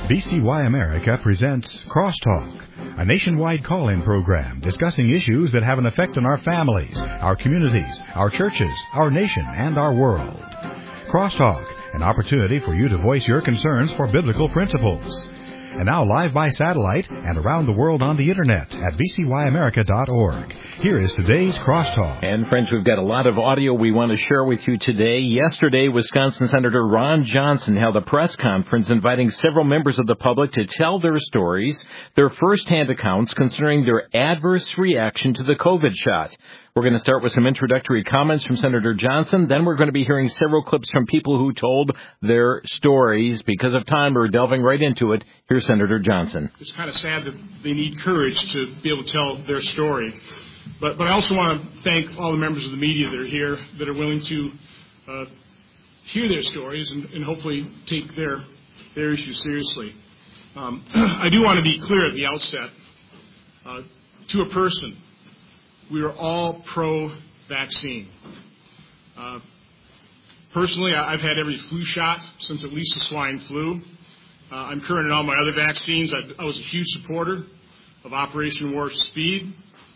VCY America presents Crosstalk, a nationwide call-in program discussing issues that have an effect on our families, our communities, our churches, our nation, and our world. Crosstalk, an opportunity for you to voice your concerns for biblical principles. And now live by satellite and around the world on the Internet at vcyamerica.org. Here is today's Crosstalk. And friends, we've got a lot of audio we want to share with you today. Yesterday, Wisconsin Senator Ron Johnson held a press conference inviting several members of the public to tell their stories, their first-hand accounts concerning their adverse reaction to the COVID shot. We're going to start with some introductory comments from Senator Johnson. Then we're going to be hearing several clips from people who told their stories. Because of time, we're delving right into it. Here's Senator Johnson. It's kind of sad that they need courage to be able to tell their story. But I also want to thank all the members of the media that are here, that are willing to hear their stories and hopefully take their issues seriously. I do want to be clear at the outset. To a person, we are all pro-vaccine. Personally, I've had every flu shot since at least the swine flu. I'm current in all my other vaccines. I was a huge supporter of Operation Warp Speed.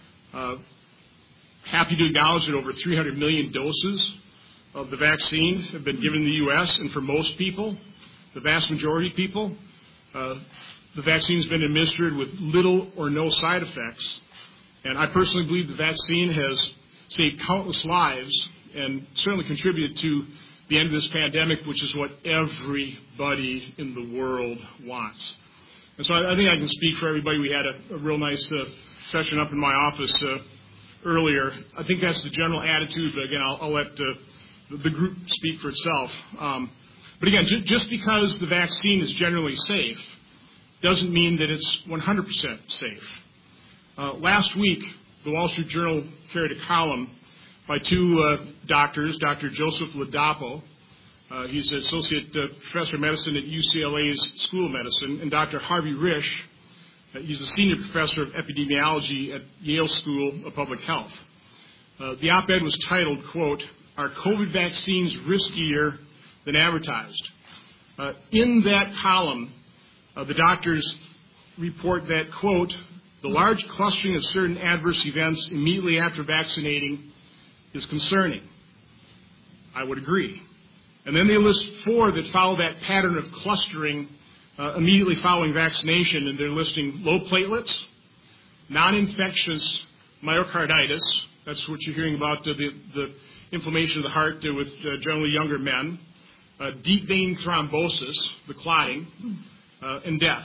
Happy to acknowledge that over 300 million doses of the vaccine have been given in the U.S., and for most people, the vast majority of people, the vaccine has been administered with little or no side effects. And I personally believe the vaccine has saved countless lives and certainly contributed to the end of this pandemic, which is what everybody in the world wants. And so I think I can speak for everybody. We had a real nice session up in my office earlier. I think that's the general attitude, but again, I'll let the group speak for itself. But again, just because the vaccine is generally safe doesn't mean that it's 100% safe. Last week, the Wall Street Journal carried a column by two doctors, Dr. Joseph Ladapo, he's an associate professor of medicine at UCLA's School of Medicine, and Dr. Harvey Risch, he's a senior professor of epidemiology at Yale School of Public Health. The op-ed was titled, quote, "Are COVID vaccines riskier than advertised?" In that column, the doctors report that, quote, "The large clustering of certain adverse events immediately after vaccinating is concerning." I would agree. And then they list 4 that follow that pattern of clustering immediately following vaccination, and they're listing low platelets, non-infectious myocarditis, that's what you're hearing about, the inflammation of the heart with generally younger men, deep vein thrombosis, the clotting, and death.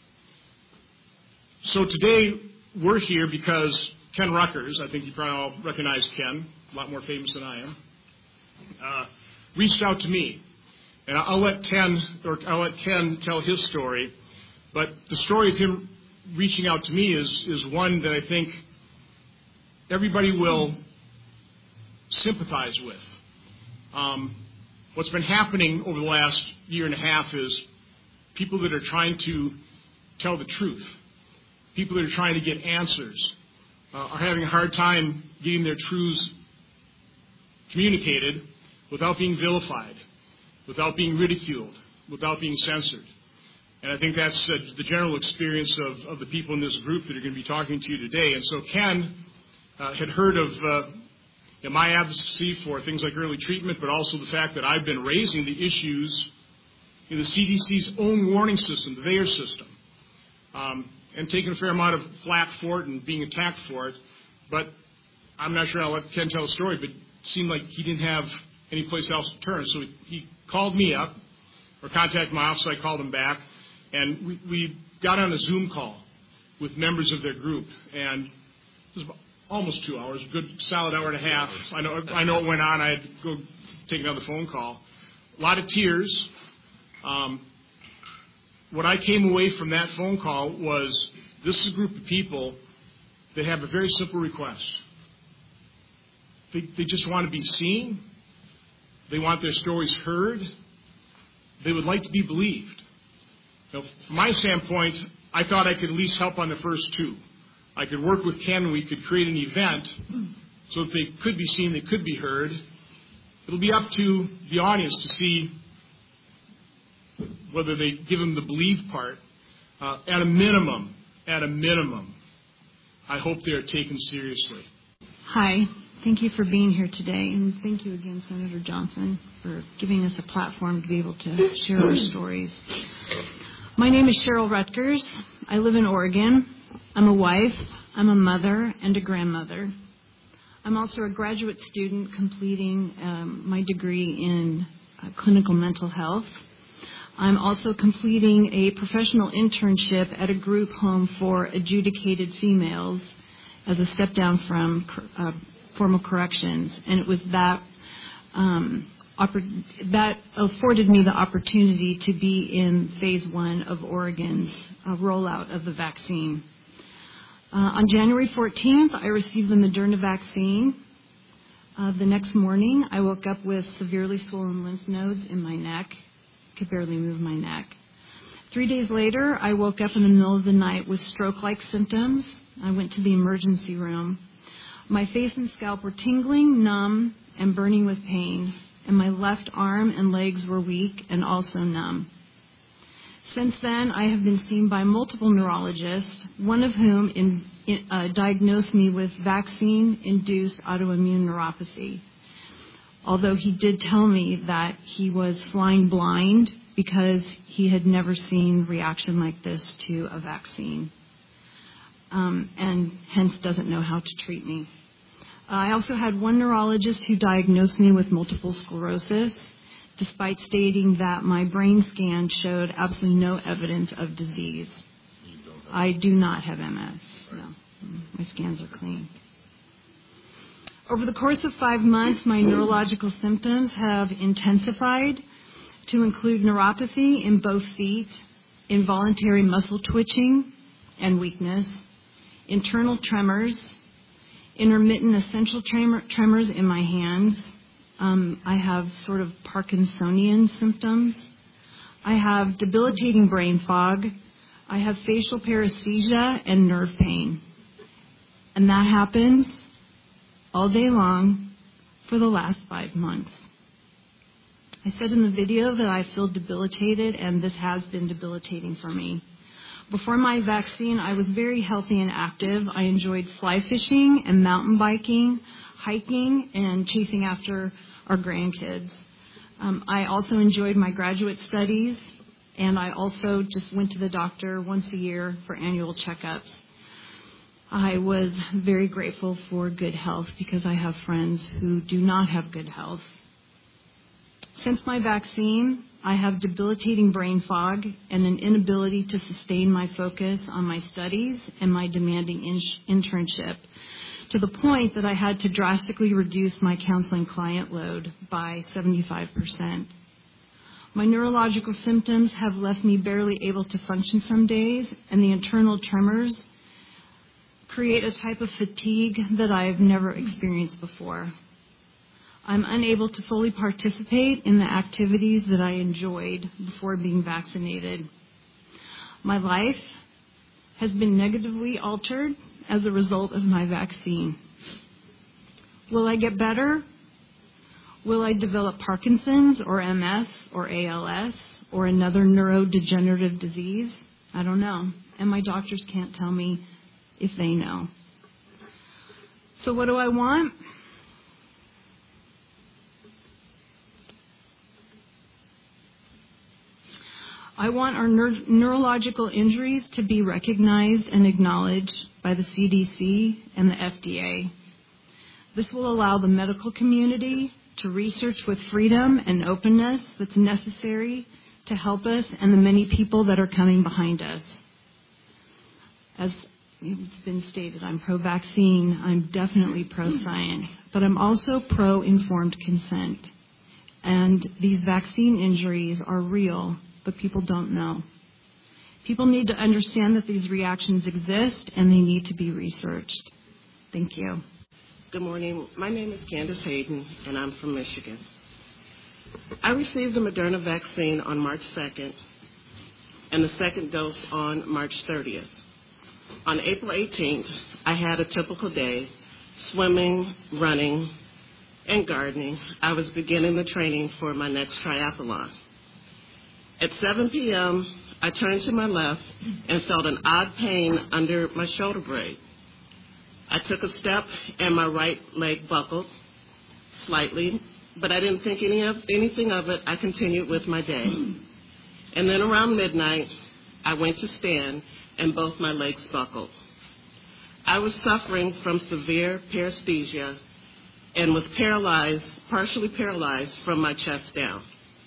So today, we're here because Ken Ruckers, I think you probably all recognize Ken, a lot more famous than I am, reached out to me. And I'll let Ken tell his story, but the story of him reaching out to me is one that I think everybody will sympathize with. What's been happening over the last year and a half is people that are trying to tell the truth, people that are trying to get answers, are having a hard time getting their truths communicated without being vilified, without being ridiculed, without being censored. And I think that's the general experience of the people in this group that are going to be talking to you today. And so Ken had heard of my advocacy for things like early treatment, but also the fact that I've been raising the issues in the CDC's own warning system, the VAERS system, and taking a fair amount of flack for it and being attacked for it. But I'm not sure I'll let Ken tell the story, but it seemed like he didn't have any place else to turn. So he called me up, or contacted my office. I called him back, and we got on a Zoom call with members of their group, and it was about almost 2 hours, a good solid hour and a half. I know it went on. I had to go take another phone call. A lot of tears. What I came away from that phone call was, this is a group of people that have a very simple request. They just want to be seen. They want their stories heard. They would like to be believed. Now, from my standpoint, I thought I could at least help on the first 2. I could work with Ken and we could create an event so that they could be seen, they could be heard. It'll be up to the audience to see whether they give them the believe part, at a minimum, I hope they are taken seriously. Hi. Thank you for being here today, and thank you again, Senator Johnson, for giving us a platform to be able to share our stories. My name is Cheryl Rutgers. I live in Oregon. I'm a wife, I'm a mother, and a grandmother. I'm also a graduate student completing my degree in clinical mental health. I'm also completing a professional internship at a group home for adjudicated females as a step down from formal corrections, and it was that that afforded me the opportunity to be in phase 1 of Oregon's rollout of the vaccine. On January 14th, I received the Moderna vaccine. The next morning, I woke up with severely swollen lymph nodes in my neck. Could barely move my neck. 3 days later, I woke up in the middle of the night with stroke-like symptoms. I went to the emergency room. My face and scalp were tingling, numb, and burning with pain, and my left arm and legs were weak and also numb. Since then, I have been seen by multiple neurologists, one of whom diagnosed me with vaccine-induced autoimmune neuropathy, although he did tell me that he was flying blind because he had never seen reaction like this to a vaccine, and hence doesn't know how to treat me. I also had one neurologist who diagnosed me with multiple sclerosis, despite stating that my brain scan showed absolutely no evidence of disease. I do not have MS. No, my scans are clean. Over the course of 5 months, my neurological symptoms have intensified to include neuropathy in both feet, involuntary muscle twitching and weakness, internal tremors, intermittent essential tremors in my hands. I have sort of Parkinsonian symptoms. I have debilitating brain fog. I have facial paresthesia and nerve pain. And that happens all day long for the last 5 months. I said in the video that I feel debilitated, and this has been debilitating for me. Before my vaccine, I was very healthy and active. I enjoyed fly fishing and mountain biking, hiking, and chasing after our grandkids. I also enjoyed my graduate studies, and I also just went to the doctor once a year for annual checkups. I was very grateful for good health because I have friends who do not have good health. Since my vaccine, I have debilitating brain fog and an inability to sustain my focus on my studies and my demanding internship, to the point that I had to drastically reduce my counseling client load by 75%. My neurological symptoms have left me barely able to function some days, and the internal tremors create a type of fatigue that I have never experienced before. I'm unable to fully participate in the activities that I enjoyed before being vaccinated. My life has been negatively altered as a result of my vaccine. Will I get better? Will I develop Parkinson's or MS or ALS or another neurodegenerative disease? I don't know. And my doctors can't tell me if they know. So what do I want? I want our neurological injuries to be recognized and acknowledged by the CDC and the FDA. This will allow the medical community to research with freedom and openness that's necessary to help us and the many people that are coming behind us. As it's been stated, I'm pro-vaccine, I'm definitely pro-science, but I'm also pro-informed consent. And these vaccine injuries are real, but people don't know. People need to understand that these reactions exist and they need to be researched. Thank you. Good morning. My name is Candace Hayden, and I'm from Michigan. I received the Moderna vaccine on March 2nd and the second dose on March 30th. On April 18th, I had a typical day, swimming, running, and gardening. I was beginning the training for my next triathlon. At 7 p.m., I turned to my left and felt an odd pain under my shoulder blade. I took a step and my right leg buckled slightly, but I didn't think anything of it. I continued with my day. And then around midnight, I went to stand and both my legs buckled. I was suffering from severe paresthesia and was partially paralyzed from my chest down.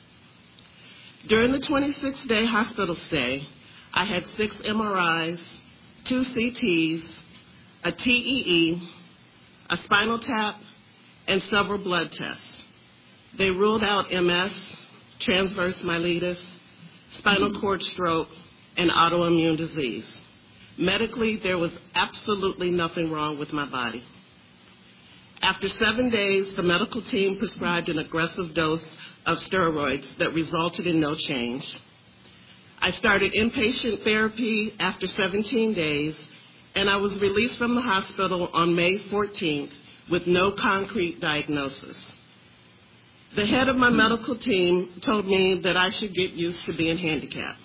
During the 26-day hospital stay, I had 6 MRIs, 2 CTs, a TEE, a spinal tap, and several blood tests. They ruled out MS, transverse myelitis, spinal cord stroke, and autoimmune disease. Medically, there was absolutely nothing wrong with my body. After 7 days, the medical team prescribed an aggressive dose of steroids that resulted in no change. I started inpatient therapy after 17 days, and I was released from the hospital on May 14th with no concrete diagnosis. The head of my medical team told me that I should get used to being handicapped.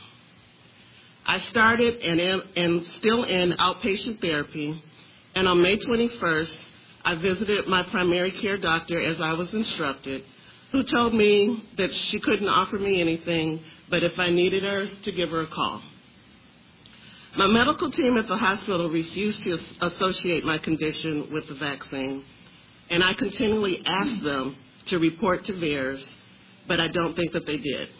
I started and am still in outpatient therapy, and on May 21st, I visited my primary care doctor as I was instructed, who told me that she couldn't offer me anything, but if I needed her, to give her a call. My medical team at the hospital refused to associate my condition with the vaccine, and I continually asked them to report to VAERS, but I don't think that they did.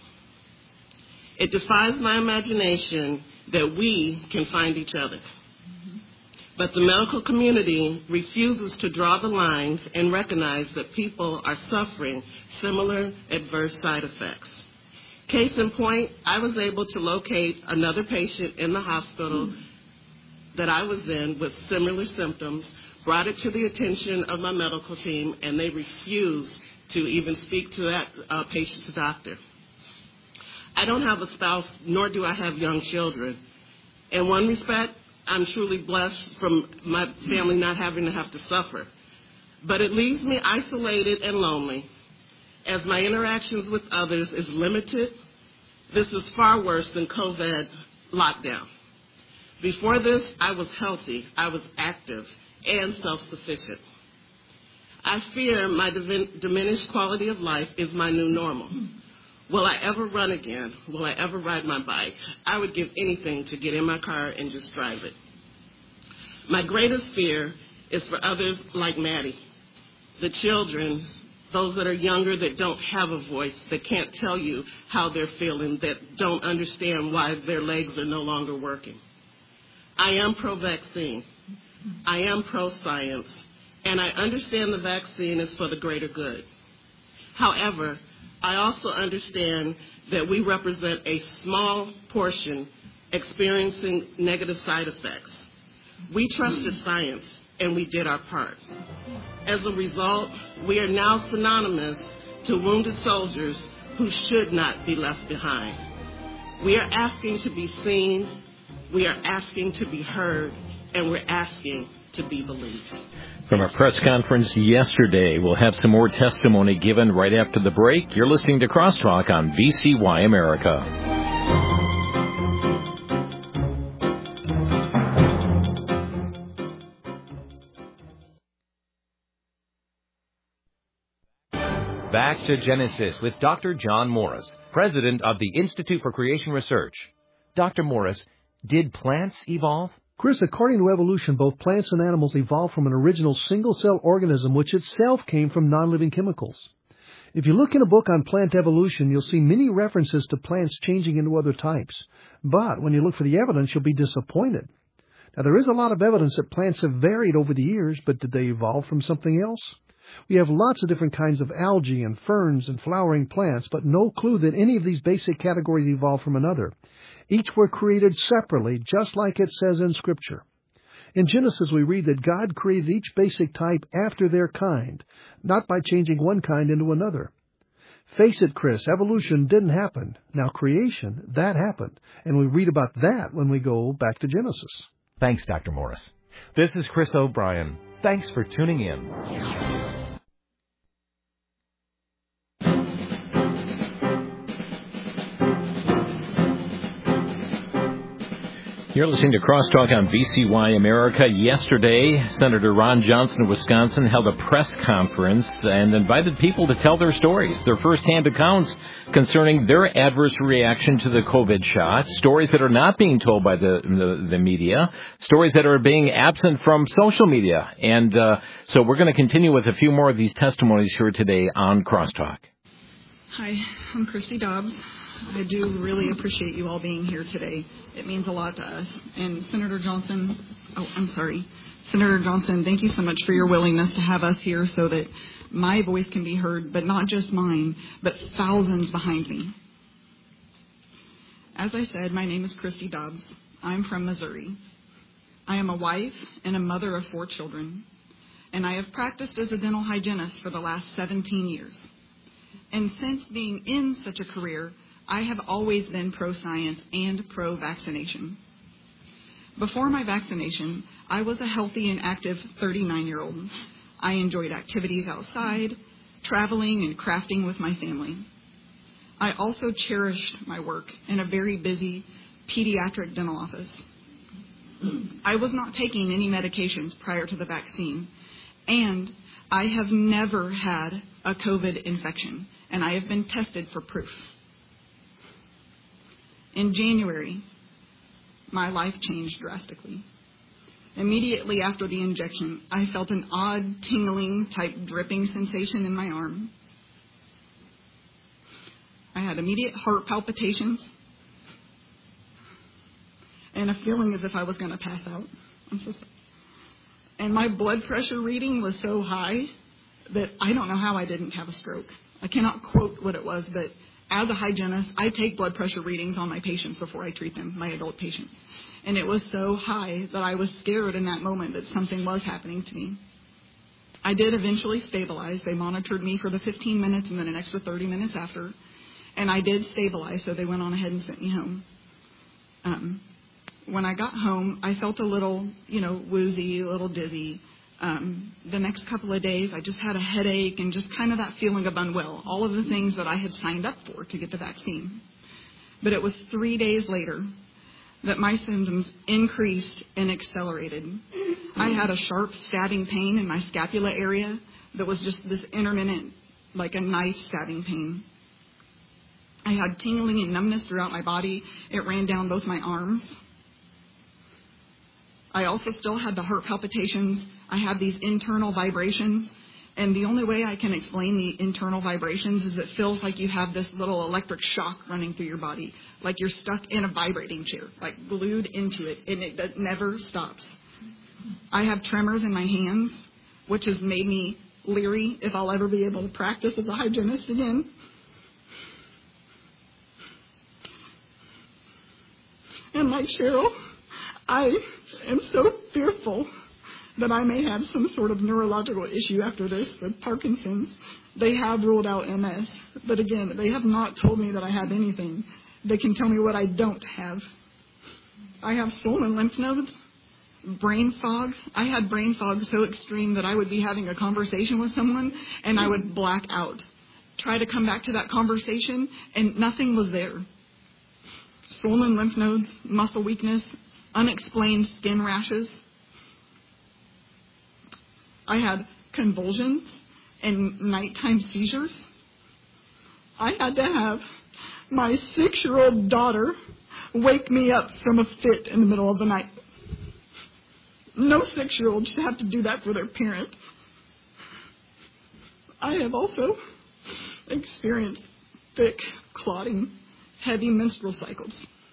It defies my imagination that we can find each other. But the medical community refuses to draw the lines and recognize that people are suffering similar adverse side effects. Case in point, I was able to locate another patient in the hospital that I was in with similar symptoms, brought it to the attention of my medical team, and they refused to even speak to that patient's doctor. I don't have a spouse, nor do I have young children. In one respect, I'm truly blessed from my family not having to have to suffer. But it leaves me isolated and lonely, as my interactions with others is limited. This is far worse than COVID lockdown. Before this, I was healthy, I was active, and self-sufficient. I fear my diminished quality of life is my new normal. Will I ever run again? Will I ever ride my bike? I would give anything to get in my car and just drive it. My greatest fear is for others like Maddie, the children, those that are younger that don't have a voice, that can't tell you how they're feeling, that don't understand why their legs are no longer working. I am pro-vaccine. I am pro-science, and I understand the vaccine is for the greater good. However, I also understand that we represent a small portion experiencing negative side effects. We trusted science, and we did our part. As a result, we are now synonymous to wounded soldiers who should not be left behind. We are asking to be seen, we are asking to be heard, and we're asking to be believed. From a press conference yesterday, we'll have some more testimony given right after the break. You're listening to Crosstalk on VCY America. Back to Genesis with Dr. John Morris, president of the Institute for Creation Research. Dr. Morris, did plants evolve? Chris, according to evolution, both plants and animals evolved from an original single-cell organism which itself came from non-living chemicals. If you look in a book on plant evolution, you'll see many references to plants changing into other types. But when you look for the evidence, you'll be disappointed. Now, there is a lot of evidence that plants have varied over the years, but did they evolve from something else? We have lots of different kinds of algae and ferns and flowering plants, but no clue that any of these basic categories evolved from another. Each were created separately, just like it says in Scripture. In Genesis, we read that God created each basic type after their kind, not by changing one kind into another. Face it, Chris, evolution didn't happen. Now creation, that happened. And we read about that when we go back to Genesis. Thanks, Dr. Morris. This is Chris O'Brien. Thanks for tuning in. You're listening to Crosstalk on VCY America. Yesterday, Senator Ron Johnson of Wisconsin held a press conference and invited people to tell their stories, their firsthand accounts concerning their adverse reaction to the COVID shot, stories that are not being told by the media, stories that are being absent from social media. And so we're going to continue with a few more of these testimonies here today on Crosstalk. Hi, I'm Christy Dobbs. I do really appreciate you all being here today. It means a lot to us. And Senator Johnson, thank you so much for your willingness to have us here so that my voice can be heard, but not just mine, but thousands behind me. As I said, my name is Christy Dobbs. I'm from Missouri. I am a wife and a mother of 4 children, and I have practiced as a dental hygienist for the last 17 years. And since being in such a career, I have always been pro-science and pro-vaccination. Before my vaccination, I was a healthy and active 39-year-old. I enjoyed activities outside, traveling and crafting with my family. I also cherished my work in a very busy pediatric dental office. I was not taking any medications prior to the vaccine, and I have never had a COVID infection, and I have been tested for proof. In January, my life changed drastically. Immediately after the injection, I felt an odd tingling type dripping sensation in my arm. I had immediate heart palpitations and a feeling as if I was going to pass out. I'm so sorry. And my blood pressure reading was so high that I don't know how I didn't have a stroke. I cannot quote what it was, but as a hygienist, I take blood pressure readings on my patients before I treat them, my adult patients. And it was so high that I was scared in that moment that something was happening to me. I did eventually stabilize. They monitored me for the 15 minutes and then an extra 30 minutes after. And I did stabilize, so they went on ahead and sent me home. When I got home, I felt a little, woozy, a little dizzy. The next couple of days, I just had a headache and just kind of that feeling of unwell, all of the things that I had signed up for to get the vaccine. But it was 3 days later that my symptoms increased and accelerated. I had a sharp stabbing pain in my scapula area that was just this intermittent, like a knife stabbing pain. I had tingling and numbness throughout my body. It ran down both my arms. I also still had the heart palpitations. I had these internal vibrations, and the only way I can explain the internal vibrations is it feels like you have this little electric shock running through your body, like you're stuck in a vibrating chair, like glued into it, and it never stops. I have tremors in my hands, which has made me leery if I'll ever be able to practice as a hygienist again. And like Cheryl, I am so fearful that I may have some sort of neurological issue after this with Parkinson's. They have ruled out MS, but again, they have not told me that I have anything. They can tell me what I don't have. I have swollen lymph nodes, brain fog. I had brain fog so extreme that I would be having a conversation with someone and I would black out. Try to come back to that conversation and nothing was there. Swollen lymph nodes, muscle weakness, unexplained skin rashes. I had convulsions and nighttime seizures. I had to have my 6-year-old daughter wake me up from a fit in the middle of the night. No 6-year-old should have to do that for their parent. I have also experienced thick, clotting, heavy menstrual cycles.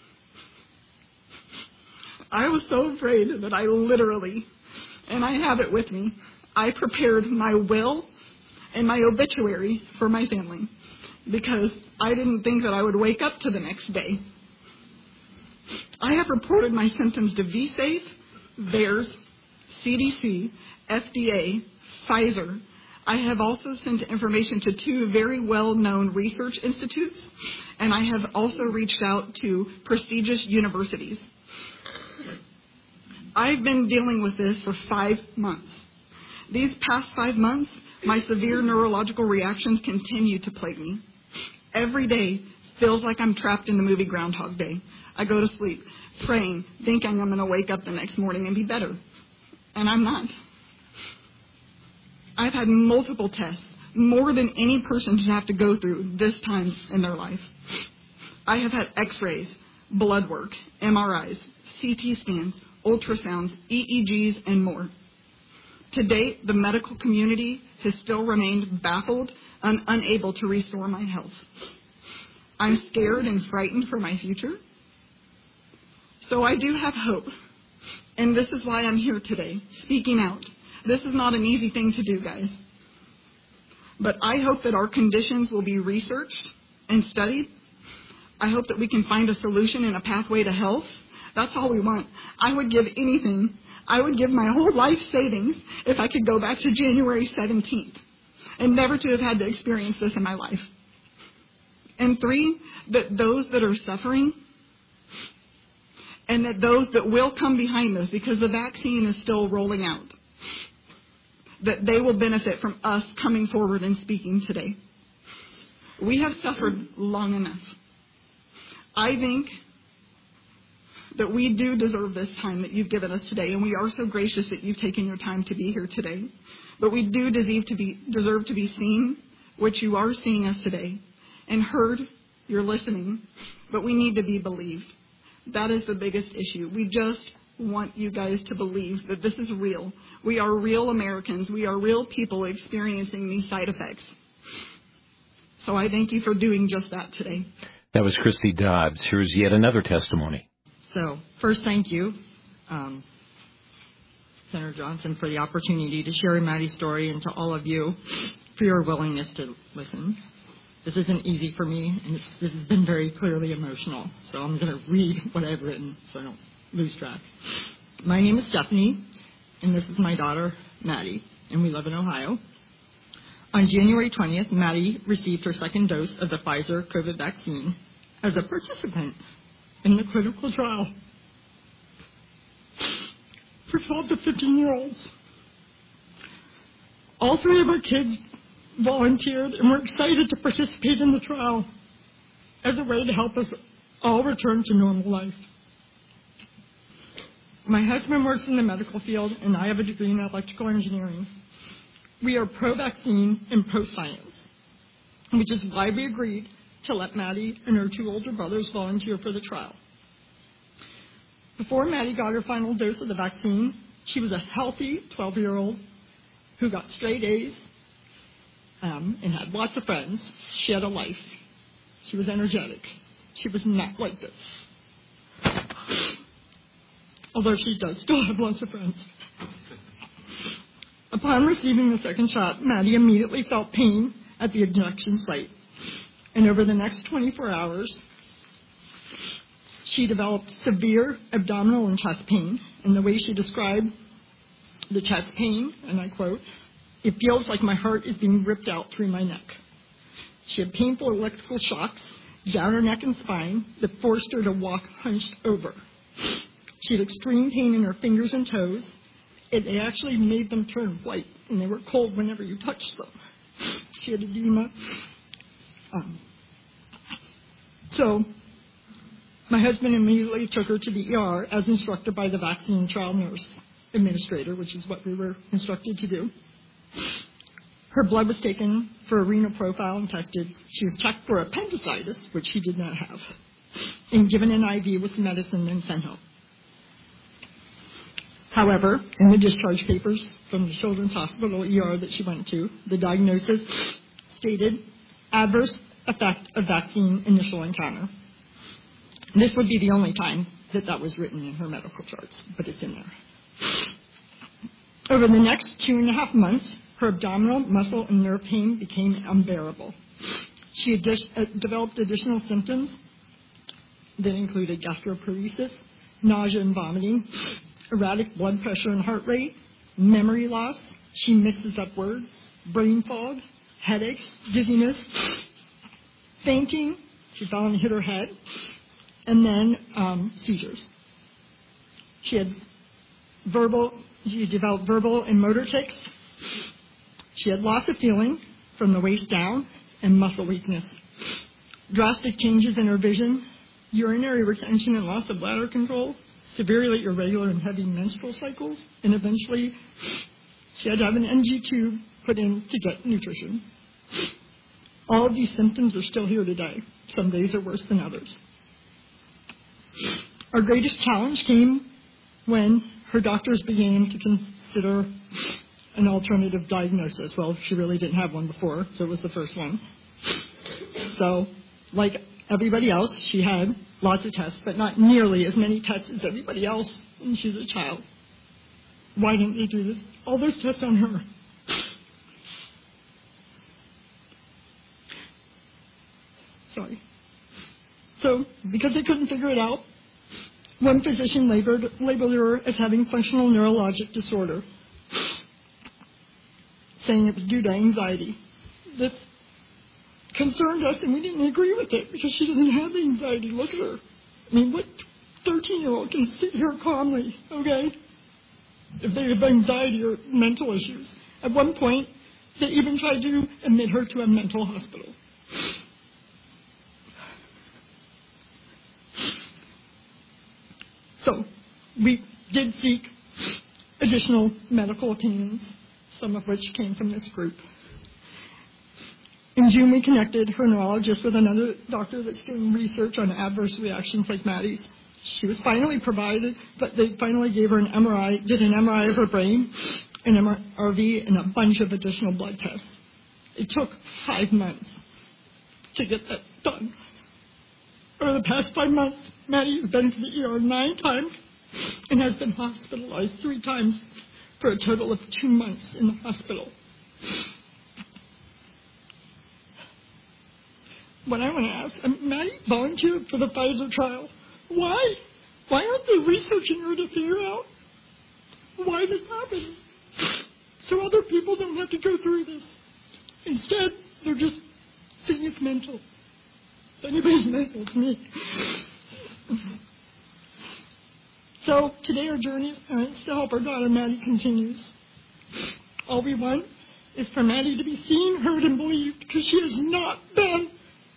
I was so afraid that I literally, and I have it with me, I prepared my will and my obituary for my family because I didn't think that I would wake up to the next day. I have reported my symptoms to VSafe, VAERS, CDC, FDA, Pfizer. I have also sent information to 2 very well-known research institutes, and I have also reached out to prestigious universities. I've been dealing with this for 5 months. These past 5 months, my severe neurological reactions continue to plague me. Every day feels like I'm trapped in the movie Groundhog Day. I go to sleep praying, thinking I'm going to wake up the next morning and be better. And I'm not. I've had multiple tests, more than any person should have to go through this time in their life. I have had x-rays, blood work, MRIs, CT scans, ultrasounds, EEGs, and more. To date, the medical community has still remained baffled and unable to restore my health. I'm scared and frightened for my future. So I do have hope. And this is why I'm here today, speaking out. This is not an easy thing to do, guys. But I hope that our conditions will be researched and studied. I hope that we can find a solution and a pathway to health. That's all we want. I would give anything. I would give my whole life savings if I could go back to January 17th and never to have had to experience this in my life. And 3, that those that are suffering and that those that will come behind us, because the vaccine is still rolling out, that they will benefit from us coming forward and speaking today. We have suffered long enough. I think that we do deserve this time that you've given us today, and we are so gracious that you've taken your time to be here today. But we do deserve to be seen, which you are seeing us today, and heard, you're listening, but we need to be believed. That is the biggest issue. We just want you guys to believe that this is real. We are real Americans. We are real people experiencing these side effects. So I thank you for doing just that today. That was Christy Dobbs. Here's yet another testimony. So first, thank you, Senator Johnson, for the opportunity to share Maddie's story, and to all of you for your willingness to listen. This isn't easy for me, and this has been very clearly emotional. So I'm going to read what I've written so I don't lose track. My name is Stephanie, and this is my daughter, Maddie, and we live in Ohio. On January 20th, Maddie received her second dose of the Pfizer COVID vaccine as a participant in the clinical trial for 12 to 15-year-olds. All 3 of our kids volunteered and were excited to participate in the trial as a way to help us all return to normal life. My husband works in the medical field, and I have a degree in electrical engineering. We are pro-vaccine and pro-science, which is why we agreed to let Maddie and her 2 older brothers volunteer for the trial. Before Maddie got her final dose of the vaccine, she was a healthy 12-year-old who got straight A's and had lots of friends. She had a life. She was energetic. She was not like this. Although she does still have lots of friends. Upon receiving the second shot, Maddie immediately felt pain at the injection site. And over the next 24 hours, she developed severe abdominal and chest pain. And the way she described the chest pain, and I quote, "It feels like my heart is being ripped out through my neck." She had painful electrical shocks down her neck and spine that forced her to walk hunched over. She had extreme pain in her fingers and toes. It actually made them turn white, and they were cold whenever you touched them. She had edema. So my husband immediately took her to the ER as instructed by the vaccine trial nurse administrator, which is what we were instructed to do. Her blood was taken for a renal profile and tested. She was checked for appendicitis, which she did not have, and given an IV with medicine and sent home. However, in the discharge papers from the Children's Hospital ER that she went to, the diagnosis stated adverse effect of vaccine initial encounter. This would be the only time that was written in her medical charts, but it's in there. Over the next 2.5 months, her abdominal, muscle, and nerve pain became unbearable. She had developed additional symptoms that included gastroparesis, nausea and vomiting, erratic blood pressure and heart rate, memory loss. She mixes up words, brain fog, headaches, dizziness, fainting. She fell and hit her head, and then seizures. She developed verbal and motor tics. She had loss of feeling from the waist down and muscle weakness. Drastic changes in her vision, urinary retention and loss of bladder control, severely irregular and heavy menstrual cycles, and eventually she had to have an NG tube put in to get nutrition. All of these symptoms are still here today. Some days are worse than others. Our greatest challenge came when her doctors began to consider an alternative diagnosis. Well, she really didn't have one before, so it was the first one. So, like everybody else, she had lots of tests, but not nearly as many tests as everybody else when she's a child. Why didn't they do this? All those tests on her. Sorry. So, because they couldn't figure it out, one physician labeled her as having functional neurologic disorder, saying it was due to anxiety. That concerned us, and we didn't agree with it because she didn't have anxiety. Look at her. I mean, what 13-year-old can sit here calmly, okay, if they have anxiety or mental issues? At one point, they even tried to admit her to a mental hospital. So we did seek additional medical opinions, some of which came from this group. In June, we connected her neurologist with another doctor that's doing research on adverse reactions like Maddie's. She was finally provided, but they finally gave her an MRI, did an MRI of her brain, an MRV, and a bunch of additional blood tests. It took 5 months to get that done. Over the past 5 months, Maddie has been to the ER 9 times and has been hospitalized 3 times for a total of 2 months in the hospital. What I want to ask, Maddie volunteered for the Pfizer trial. Why? Why aren't they researching her to figure out why this happened? So other people don't have to go through this. Instead, they're just saying it's mental. If anybody's mental, it's me. So today our journey as parents to help our daughter Maddie continues. All we want is for Maddie to be seen, heard, and believed, because she has not been.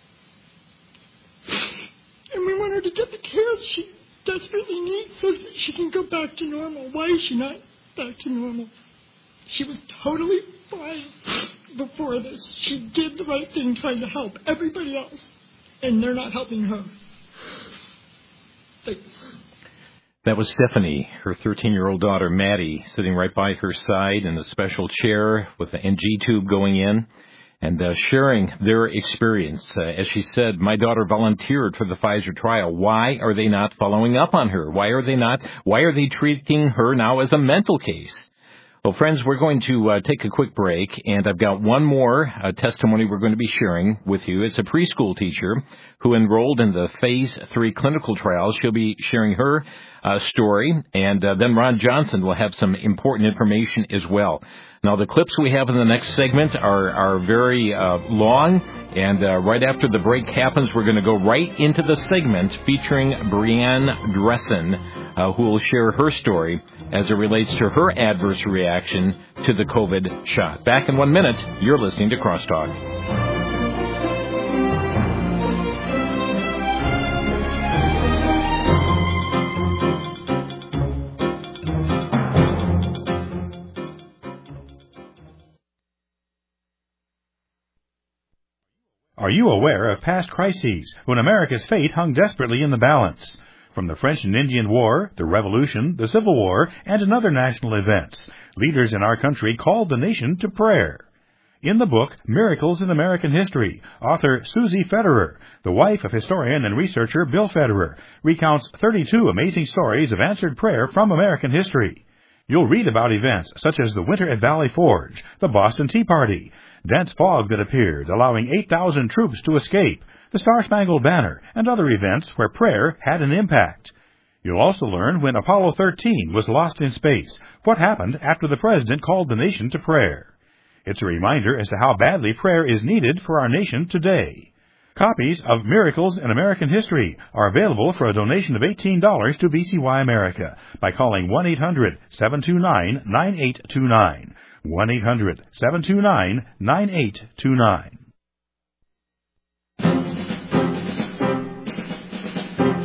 And we want her to get the care she desperately needs so that she can go back to normal. Why is she not back to normal? She was totally fine before this. She did the right thing trying to help everybody else, and they're not helping her. Thanks. That was Stephanie, her 13-year-old daughter, Maddie, sitting right by her side in a special chair with the NG tube going in and sharing their experience. As she said, my daughter volunteered for the Pfizer trial. Why are they not following up on her? Why are they treating her now as a mental case? Well, friends, we're going to take a quick break, and I've got one more testimony we're going to be sharing with you. It's a preschool teacher who enrolled in the Phase 3 clinical trials. She'll be sharing her story, and then Ron Johnson will have some important information as well. Now, the clips we have in the next segment are very long, and right after the break happens, we're going to go right into the segment featuring Brianne Dressen, who will share her story as it relates to her adverse reaction to the COVID shot. Back in 1 minute, you're listening to Crosstalk. Are you aware of past crises when America's fate hung desperately in the balance? From the French and Indian War, the Revolution, the Civil War, and other national events, leaders in our country called the nation to prayer. In the book, Miracles in American History, author Susie Federer, the wife of historian and researcher Bill Federer, recounts 32 amazing stories of answered prayer from American history. You'll read about events such as the winter at Valley Forge, the Boston Tea Party, dense fog that appeared, allowing 8,000 troops to escape, the Star-Spangled Banner, and other events where prayer had an impact. You'll also learn when Apollo 13 was lost in space, what happened after the president called the nation to prayer. It's a reminder as to how badly prayer is needed for our nation today. Copies of Miracles in American History are available for a donation of $18 to BCY America by calling 1-800-729-9829. 1-800-729-9829.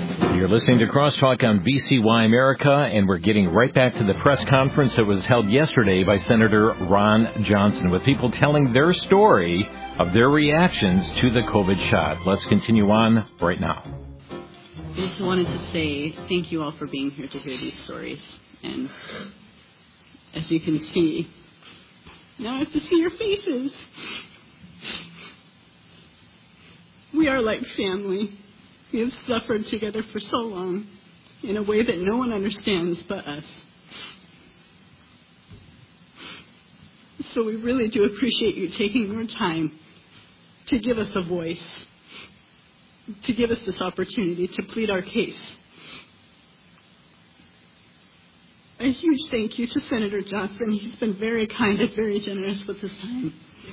You're listening to Crosstalk on VCY America, and we're getting right back to the press conference that was held yesterday by Senator Ron Johnson, with people telling their story of their reactions to the COVID shot. Let's continue on right now. I just wanted to say thank you all for being here to hear these stories. And as you can see, now I have to see your faces. We are like family. We have suffered together for so long in a way that no one understands but us. So we really do appreciate you taking your time to give us a voice, to give us this opportunity to plead our case. A huge thank you to Senator Johnson. He's been very kind and very generous with his time.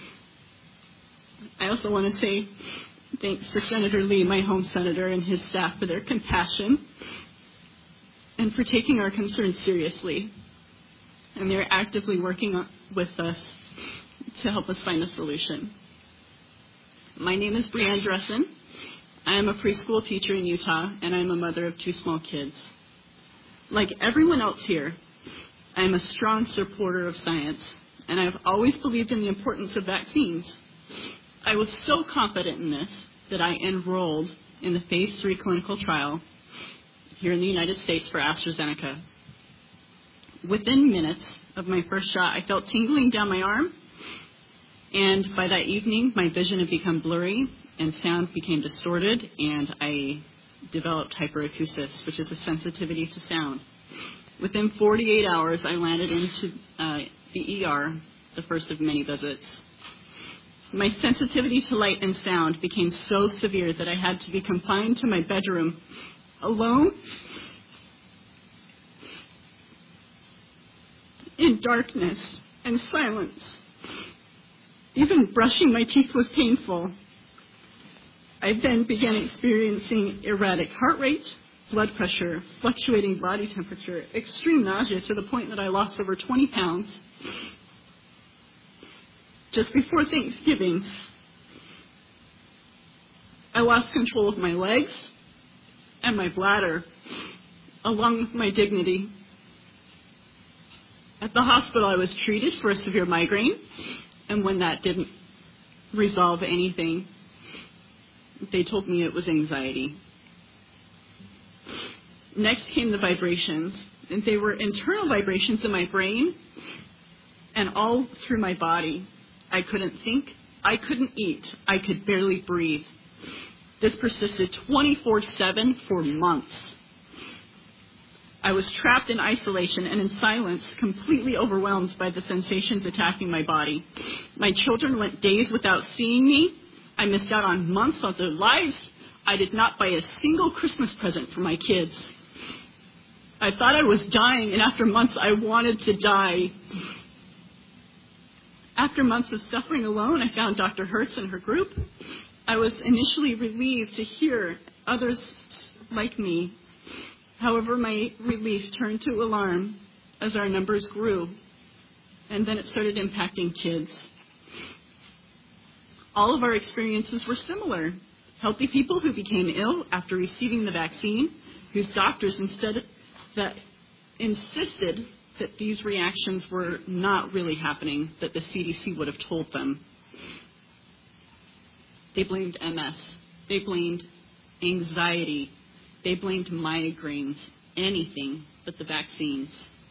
I also want to say thanks to Senator Lee, my home senator, and his staff for their compassion and for taking our concerns seriously. And they're actively working with us to help us find a solution. My name is Brianne Dressen. I am a preschool teacher in Utah, and I'm a mother of 2 small kids. Like everyone else here, I am a strong supporter of science, and I've always believed in the importance of vaccines. I was so confident in this that I enrolled in the Phase 3 clinical trial here in the United States for AstraZeneca. Within minutes of my first shot, I felt tingling down my arm, and by that evening, my vision had become blurry, and sound became distorted, and I developed hyperacusis, which is a sensitivity to sound. Within 48 hours, I landed into the ER, the first of many visits. My sensitivity to light and sound became so severe that I had to be confined to my bedroom alone in darkness and silence. Even brushing my teeth was painful. I then began experiencing erratic heart rate, blood pressure, fluctuating body temperature, extreme nausea to the point that I lost over 20 pounds. Just before Thanksgiving, I lost control of my legs and my bladder, along with my dignity. At the hospital, I was treated for a severe migraine, and when that didn't resolve anything, they told me it was anxiety. Next came the vibrations, and they were internal vibrations in my brain and all through my body. I couldn't think, I couldn't eat, I could barely breathe. This persisted 24/7 for months. I was trapped in isolation and in silence, completely overwhelmed by the sensations attacking my body. My children went days without seeing me. I missed out on months of their lives. I did not buy a single Christmas present for my kids. I thought I was dying, and after months, I wanted to die. After months of suffering alone, I found Dr. Hertz and her group. I was initially relieved to hear others like me. However, my relief turned to alarm as our numbers grew, and then it started impacting kids. All of our experiences were similar. Healthy people who became ill after receiving the vaccine, whose doctors insisted that these reactions were not really happening, that the CDC would have told them. They blamed MS. They blamed anxiety. They blamed migraines, anything but the vaccines.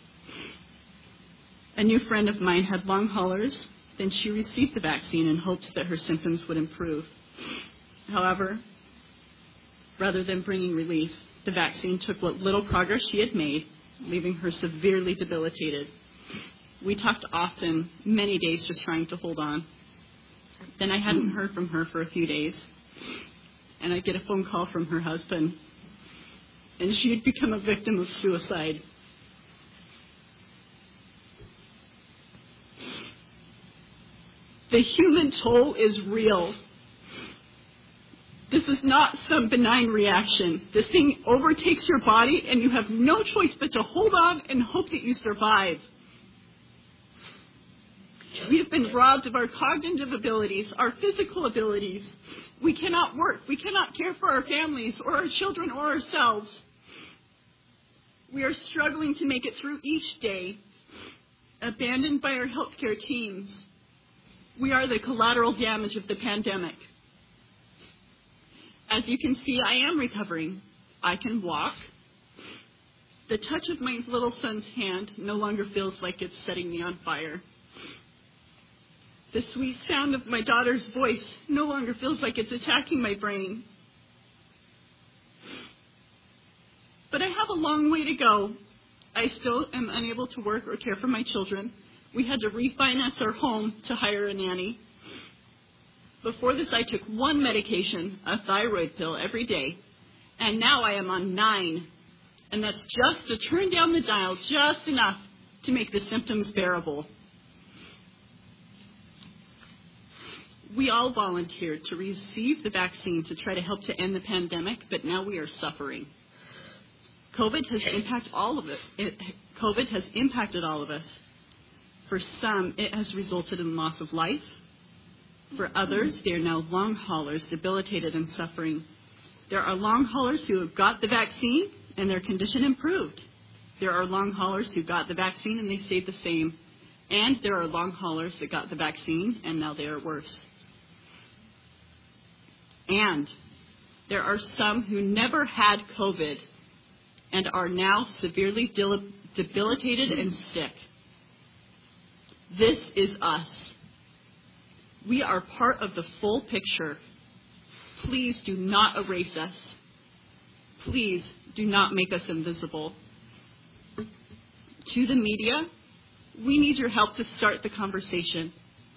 A new friend of mine had long haulers. Then she received the vaccine in hopes that her symptoms would improve. However, rather than bringing relief, the vaccine took what little progress she had made, leaving her severely debilitated. We talked often, many days just trying to hold on. Then I hadn't heard from her for a few days, and I get a phone call from her husband, and she had become a victim of suicide. The human toll is real. This is not some benign reaction. This thing overtakes your body, and you have no choice but to hold on and hope that you survive. We have been robbed of our cognitive abilities, our physical abilities. We cannot work. We cannot care for our families or our children or ourselves. We are struggling to make it through each day, abandoned by our healthcare teams. We are the collateral damage of the pandemic. As you can see, I am recovering. I can walk. The touch of my little son's hand no longer feels like it's setting me on fire. The sweet sound of my daughter's voice no longer feels like it's attacking my brain. But I have a long way to go. I still am unable to work or care for my children. We had to refinance our home to hire a nanny. Before this, I took one medication, a thyroid pill, every day. And now I am on 9. And that's just to turn down the dial just enough to make the symptoms bearable. We all volunteered to receive the vaccine to try to help to end the pandemic, but now we are suffering. COVID has impacted all of us. For some, it has resulted in loss of life. For others, they are now long haulers, debilitated and suffering. There are long haulers who have got the vaccine and their condition improved. There are long haulers who got the vaccine and they stayed the same. And there are long haulers that got the vaccine and now they are worse. And there are some who never had COVID and are now severely debilitated and sick. This is us. We are part of the full picture. Please do not erase us. Please do not make us invisible. To the media, we need your help to start the conversation.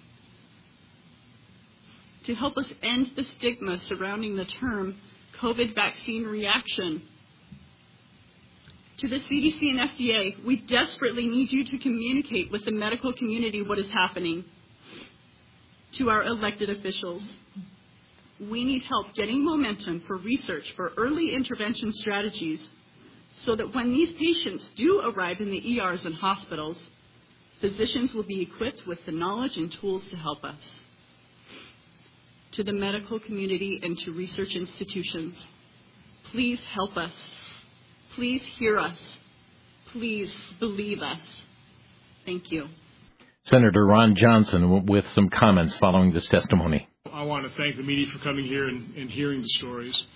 To help us end the stigma surrounding the term COVID vaccine reaction. To the CDC and FDA, we desperately need you to communicate with the medical community what is happening. To our elected officials, we need help getting momentum for research for early intervention strategies so that when these patients do arrive in the ERs and hospitals, physicians will be equipped with the knowledge and tools to help us. To the medical community and to research institutions, please help us. Please hear us. Please believe us. Thank you. Senator Ron Johnson with some comments following this testimony. I want to thank the media for coming here and hearing the stories.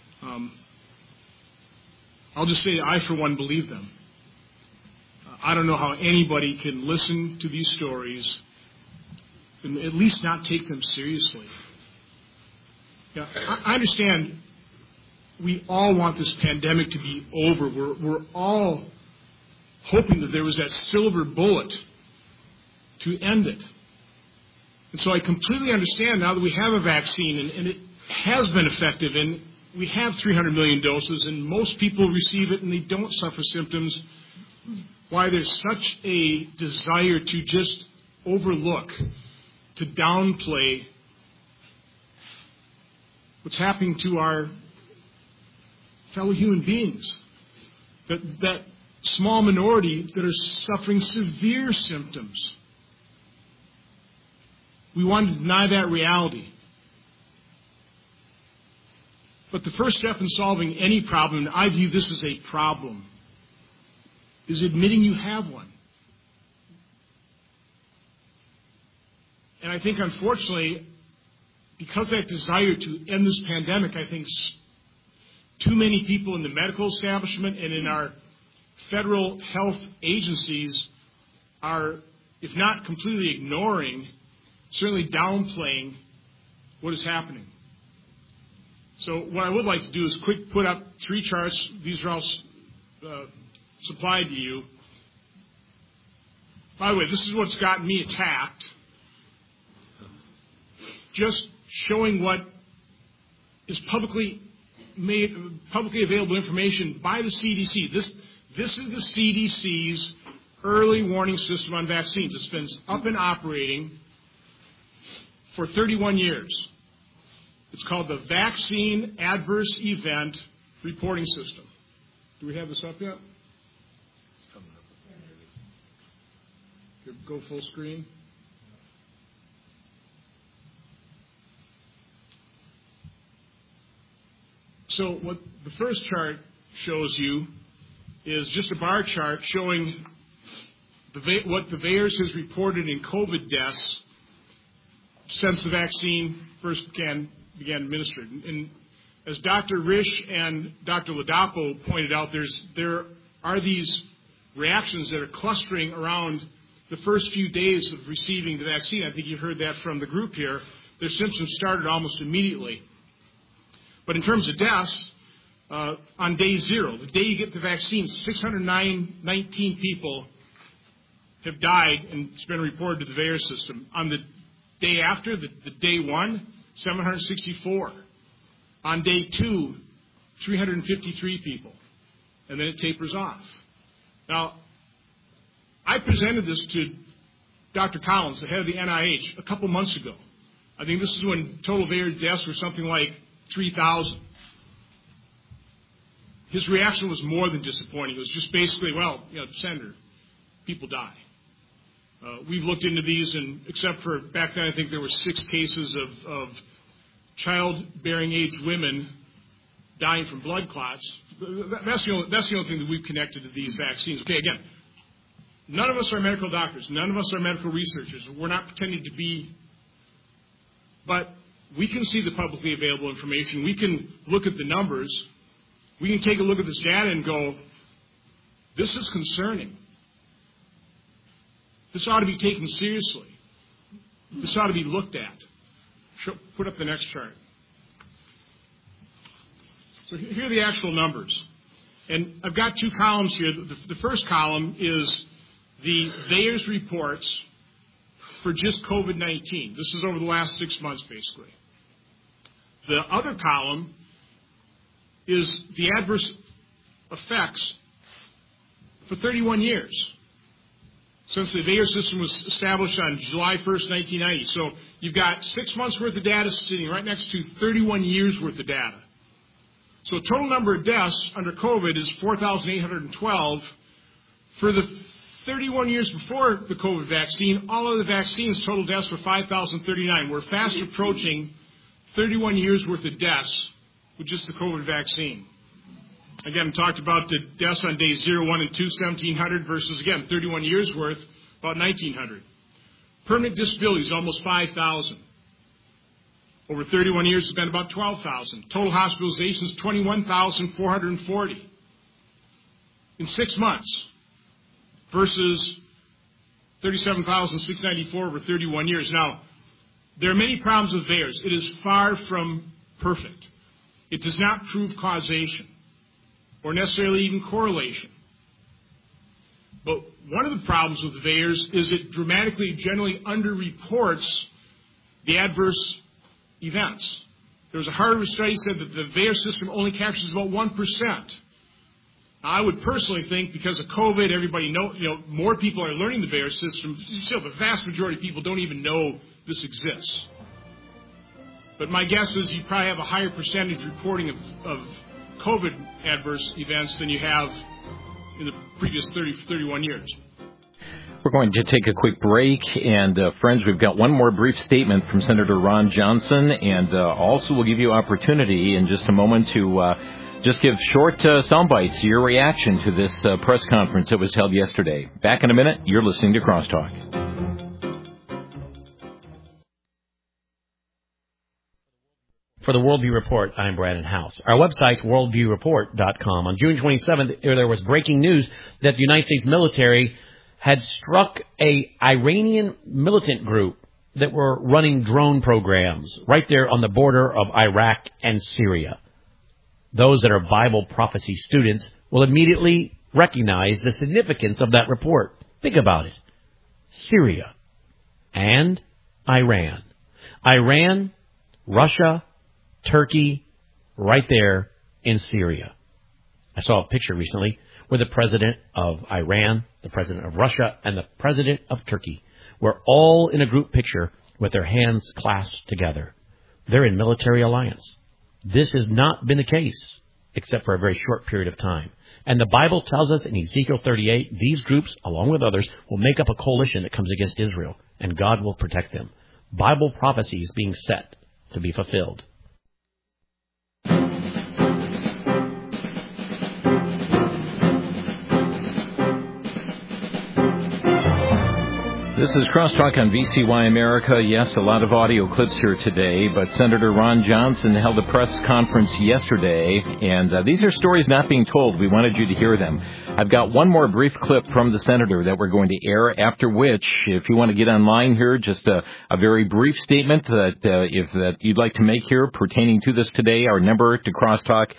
I'll just say I, for one, believe them. I don't know how anybody can listen to these stories and at least not take them seriously. Yeah, I understand we all want this pandemic to be over. We're all hoping that there was that silver bullet to end it. And so I completely understand now that we have a vaccine and it has been effective and we have 300 million doses and most people receive it and they don't suffer symptoms, why there's such a desire to just overlook, to downplay what's happening to our fellow human beings. That small minority that are suffering severe symptoms. We want to deny that reality. But the first step in solving any problem, and I view this as a problem, is admitting you have one. And I think, unfortunately, because of that desire to end this pandemic, I think too many people in the medical establishment and in our federal health agencies are, if not completely ignoring, certainly downplaying what is happening. So what I would like to do is put up 3 charts. These are all supplied to you. By the way, this is what's gotten me attacked. Just showing what is publicly available information by the CDC. This is the CDC's early warning system on vaccines. It's been up and operating for 31 years. It's called the Vaccine Adverse Event Reporting System. Do we have this up yet? It's coming up. Go full screen. So what the first chart shows you is just a bar chart showing what the VAERS has reported in COVID deaths since the vaccine first began administered. And as Dr. Risch and Dr. Ladapo pointed out, there are these reactions that are clustering around the first few days of receiving the vaccine. I think you heard that from the group here. Their symptoms started almost immediately. But in terms of deaths, on day 0, the day you get the vaccine, 619 people have died, and it's been reported to the VAERS system. On the day after, the day 1, 764. On day 2, 353 people. And then it tapers off. Now, I presented this to Dr. Collins, the head of the NIH, a couple months ago. I think this is when total VAERS deaths were something like 3,000. His reaction was more than disappointing. It was just basically, well, Senator, people die. We've looked into these, and except for back then, I think there were 6 cases of childbearing age women dying from blood clots. That's the only thing that we've connected to these vaccines. Okay, again, none of us are medical doctors. None of us are medical researchers. We're not pretending to be. But we can see the publicly available information. We can look at the numbers. We can take a look at this data and go, this is concerning. This ought to be taken seriously. This ought to be looked at. Put up the next chart. So here are the actual numbers. And I've got 2 columns here. The first column is the VAERS reports for just COVID-19. This is over the last 6 months, basically. The other column is the adverse effects for 31 years, since the VAERS system was established on July 1st, 1990. So you've got 6 months' worth of data sitting right next to 31 years' worth of data. So total number of deaths under COVID is 4,812. For the 31 years before the COVID vaccine, all of the vaccines, total deaths were 5,039. We're fast approaching 31 years' worth of deaths with just the COVID vaccine. Again, talked about the deaths on days 0, 1, and 2, 1,700 versus, again, 31 years' worth, about 1,900. Permanent disabilities, almost 5,000. Over 31 years, it's been about 12,000. Total hospitalizations, 21,440 in 6 months versus 37,694 over 31 years. Now, there are many problems with VAERS. It is far from perfect. It does not prove causation or necessarily even correlation. But one of the problems with VAERS is it dramatically, generally underreports the adverse events. There was a Harvard study that said that the VAERS system only captures about 1%. Now, I would personally think because of COVID, everybody more people are learning the VAERS system. Still, the vast majority of people don't even know this exists. But my guess is you probably have a higher percentage reporting of COVID adverse events than you have in the previous 31 years. We're going to take a quick break, and friends, we've got one more brief statement from Senator Ron Johnson, and also we'll give you opportunity in just a moment to just give short sound bites, your reaction to this press conference that was held yesterday. Back in a minute. You're listening to Crosstalk. For the Worldview Report, I'm Brandon House. Our website's worldviewreport.com. On June 27th, there was breaking news that the United States military had struck a Iranian militant group that were running drone programs right there on the border of Iraq and Syria. Those that are Bible prophecy students will immediately recognize the significance of that report. Think about it. Syria and Iran. Iran, Russia, Turkey, right there in Syria. I saw a picture recently where the president of Iran, the president of Russia, and the president of Turkey were all in a group picture with their hands clasped together. They're in military alliance. This has not been the case, except for a very short period of time. And the Bible tells us in Ezekiel 38, these groups, along with others, will make up a coalition that comes against Israel, and God will protect them. Bible prophecy is being set to be fulfilled. This is Crosstalk on VCY America. Yes, a lot of audio clips here today, but Senator Ron Johnson held a press conference yesterday, and these are stories not being told. We wanted you to hear them. I've got one more brief clip from the senator that we're going to air, after which, if you want to get online here, just a very brief statement that you'd like to make here pertaining to this today. Our number to Crosstalk,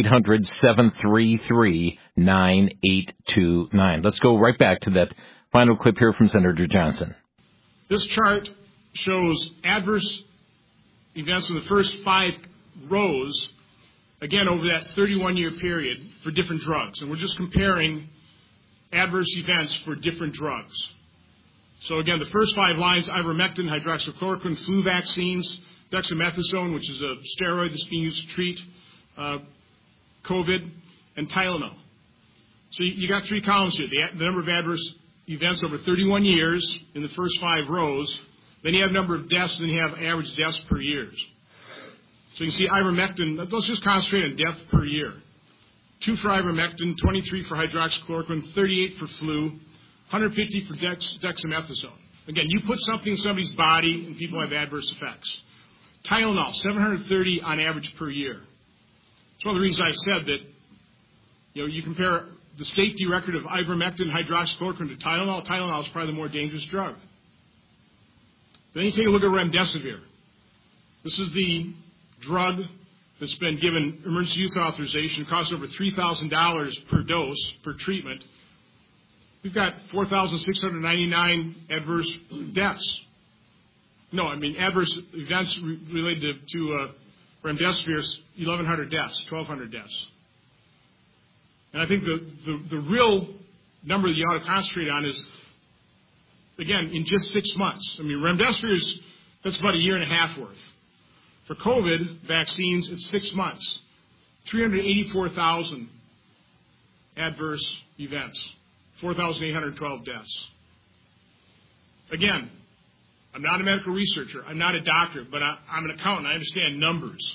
800-733-9829. Let's go right back to that final clip here from Senator Johnson. This chart shows adverse events in the first 5 rows, again, over that 31-year period for different drugs. And we're just comparing adverse events for different drugs. So, again, the first 5 lines, ivermectin, hydroxychloroquine, flu vaccines, dexamethasone, which is a steroid that's being used to treat COVID, and Tylenol. So you got 3 columns here, the number of adverse events over 31 years in the first 5 rows. Then you have number of deaths, and then you have average deaths per year. So you can see ivermectin, let's just concentrate on death per year. 2 for ivermectin, 23 for hydroxychloroquine, 38 for flu, 150 for dexamethasone. Again, you put something in somebody's body and people have adverse effects. Tylenol, 730 on average per year. It's one of the reasons I've said that, you compare the safety record of ivermectin, hydroxychloroquine to Tylenol. Tylenol is probably the more dangerous drug. Then you take a look at remdesivir. This is the drug that's been given emergency use authorization. It costs over $3,000 per dose per treatment. We've got 4,699 adverse deaths. Adverse events related to remdesivir, 1,100 deaths, 1,200 deaths. And I think the real number that you ought to concentrate on is, again, in just 6 months. Remdesivir that's about 1.5 years worth. For COVID vaccines, it's 6 months. 384,000 adverse events, 4,812 deaths. Again, I'm not a medical researcher. I'm not a doctor, but I'm an accountant. I understand numbers.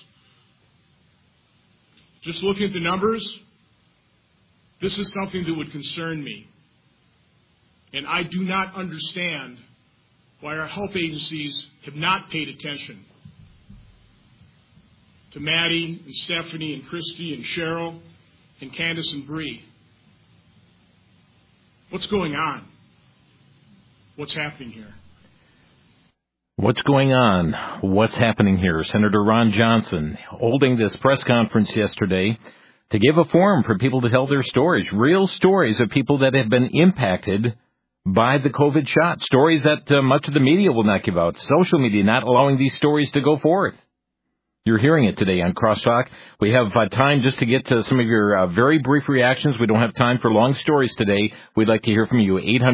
Just looking at the numbers, this is something that would concern me. And I do not understand why our health agencies have not paid attention to Maddie and Stephanie and Christy and Cheryl and Candace and Bree. What's going on? What's happening here? What's going on? What's happening here? Senator Ron Johnson holding this press conference yesterday to give a forum for people to tell their stories, real stories of people that have been impacted by the COVID shot, stories that much of the media will not give out, social media not allowing these stories to go forth. You're hearing it today on Crosstalk. We have time just to get to some of your very brief reactions. We don't have time for long stories today. We'd like to hear from you.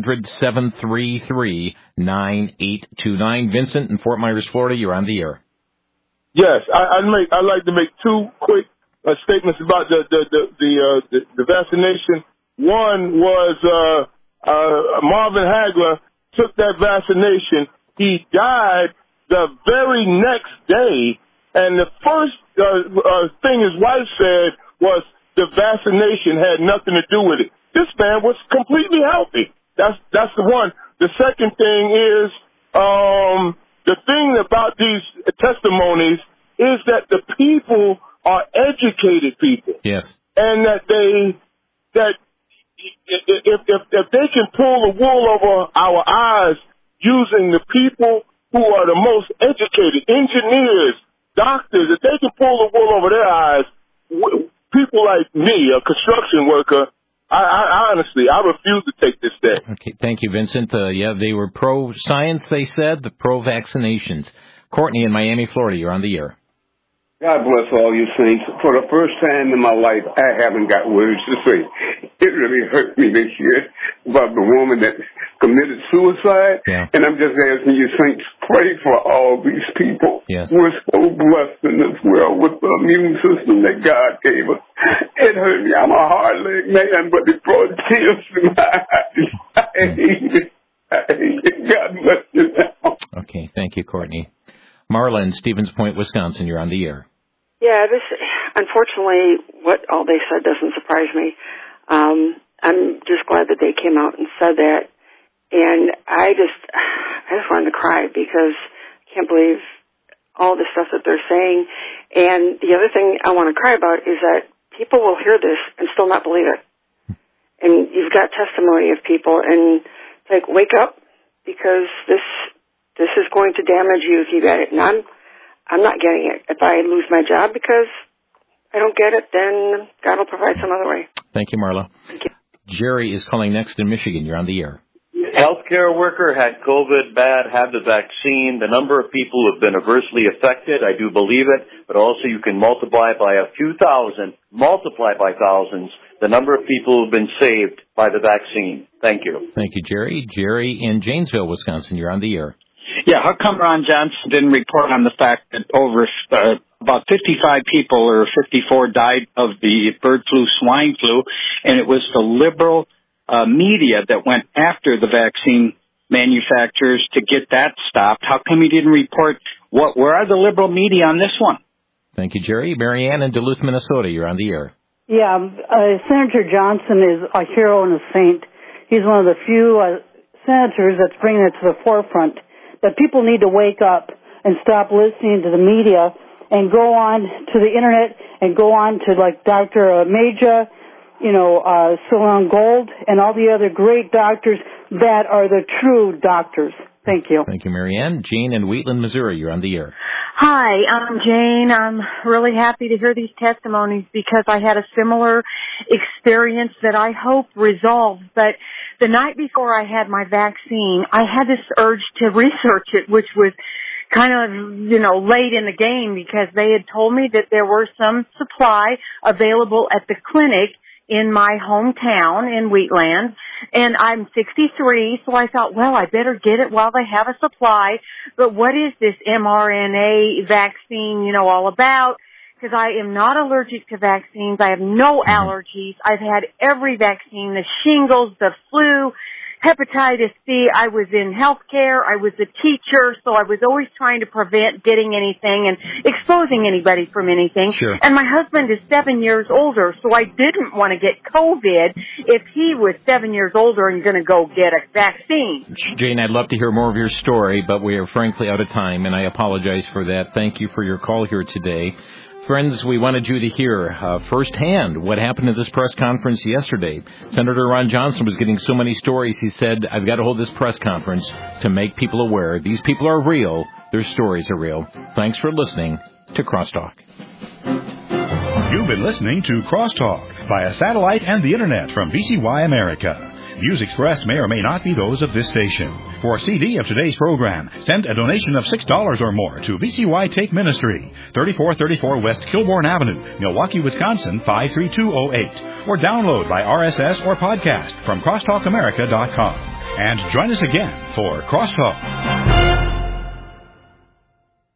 800-733-9829. Vincent in Fort Myers, Florida, you're on the air. Yes, I'd like to make 2 quick statements about the vaccination. One was Marvin Hagler took that vaccination. He died the very next day, and the first thing his wife said was the vaccination had nothing to do with it. This man was completely healthy. That's the one. The second thing is the thing about these testimonies is that the people are educated people. Yes. And that if they can pull the wool over our eyes using the people who are the most educated, engineers, doctors, if they can pull the wool over their eyes, people like me, a construction worker, I honestly refuse to take this step. Okay, thank you, Vincent. They were pro-science, they said, the pro-vaccinations. Courtney in Miami, Florida, you're on the air. God bless all you saints. For the first time in my life, I haven't got words to say. It really hurt me this year about the woman that committed suicide. Yeah. And I'm just asking you saints, pray for all these people. Yes. We're so blessed in this world with the immune system that God gave us. It hurt me. I'm a hard-leg man, but it brought tears to my eyes. I hate it. God bless you now. Okay, thank you, Courtney. Marla in Stevens Point, Wisconsin, you're on the air. Yeah, unfortunately, what all they said doesn't surprise me. I'm just glad that they came out and said that. And I just wanted to cry because I can't believe all the stuff that they're saying. And the other thing I want to cry about is that people will hear this and still not believe it. And you've got testimony of people, and it's like, wake up, because this is going to damage you if you get it. And I'm not getting it. If I lose my job because I don't get it, then God will provide some other way. Thank you, Marla. Thank you. Jerry is calling next in Michigan. You're on the air. Healthcare worker had COVID bad, had the vaccine. The number of people who have been adversely affected, I do believe it, but also you can multiply by a few thousand, multiply by thousands, the number of people who have been saved by the vaccine. Thank you. Thank you, Jerry. Jerry in Janesville, Wisconsin, you're on the air. Yeah, how come Ron Johnson didn't report on the fact that over about 55 people or 54 died of the bird flu, swine flu, and it was the liberal media that went after the vaccine manufacturers to get that stopped? How come he didn't report? Where are the liberal media on this one? Thank you, Jerry. Marianne in Duluth, Minnesota, you're on the air. Yeah, Senator Johnson is a hero and a saint. He's one of the few senators that's bringing it to the forefront that people need to wake up and stop listening to the media and go on to the internet and go on to like Dr. Major, Solon Gold, and all the other great doctors that are the true doctors. Thank you. Thank you, Marianne. Jane in Wheatland, Missouri, you're on the air. Hi, I'm Jane. I'm really happy to hear these testimonies because I had a similar experience that I hope resolved. But the night before I had my vaccine, I had this urge to research it, which was kind of, late in the game because they had told me that there were some supply available at the clinic in my hometown in Wheatland, and I'm 63, so I thought, well, I better get it while they have a supply. But what is this mRNA vaccine, all about? Because I am not allergic to vaccines. I have no allergies. I've had every vaccine, the shingles, the flu, hepatitis C. I was in healthcare. I was a teacher, so I was always trying to prevent getting anything and exposing anybody from anything. Sure. And my husband is 7 years older, so I didn't want to get COVID if he was 7 years older and going to go get a vaccine. Jane, I'd love to hear more of your story, but we are frankly out of time, and I apologize for that. Thank you for your call here today. Friends, we wanted you to hear firsthand what happened at this press conference yesterday. Senator Ron Johnson was getting so many stories, he said, I've got to hold this press conference to make people aware. These people are real. Their stories are real. Thanks for listening to Crosstalk. You've been listening to Crosstalk via satellite and the Internet from VCY America. Views expressed may or may not be those of this station. For a CD of today's program, send a donation of $6 or more to VCY Take Ministry, 3434 West Kilbourne Avenue, Milwaukee, Wisconsin, 53208. Or download by RSS or podcast from crosstalkamerica.com. And join us again for Crosstalk.